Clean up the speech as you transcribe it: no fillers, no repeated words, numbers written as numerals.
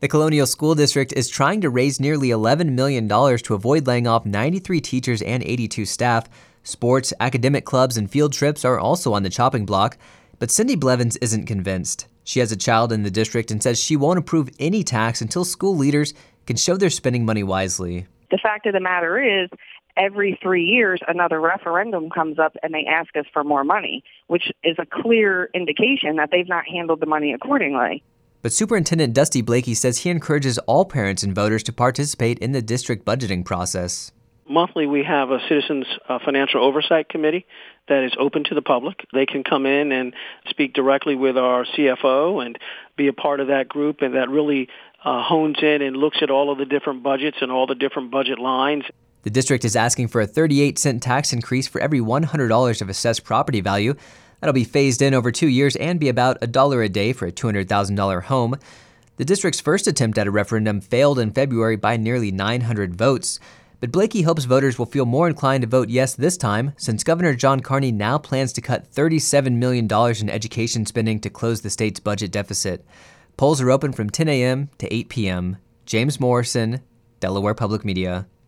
The Colonial School District is trying to raise nearly $11 million to avoid laying off 93 teachers and 82 staff. Sports, academic clubs, and field trips are also on the chopping block. But Cindy Blevins isn't convinced. She has a child in the district and says she won't approve any tax until school leaders can show they're spending money wisely. The fact of the matter is, every 3 years, another referendum comes up and they ask us for more money, which is a clear indication that they've not handled the money accordingly. But Superintendent Dusty Blakey says he encourages all parents and voters to participate in the district budgeting process. Monthly, we have a Citizens Financial Oversight Committee that is open to the public. They can come in and speak directly with our CFO and be a part of that group, and that really hones in and looks at all of the different budgets and all the different budget lines. The district is asking for a 38-cent tax increase for every $100 of assessed property value. That'll be phased in over 2 years and be about $1 a day for a $200,000 home. The district's first attempt at a referendum failed in February by nearly 900 votes. But Blakey hopes voters will feel more inclined to vote yes this time, since Governor John Carney now plans to cut $37 million in education spending to close the state's budget deficit. Polls are open from 10 a.m. to 8 p.m. James Morrison, Delaware Public Media.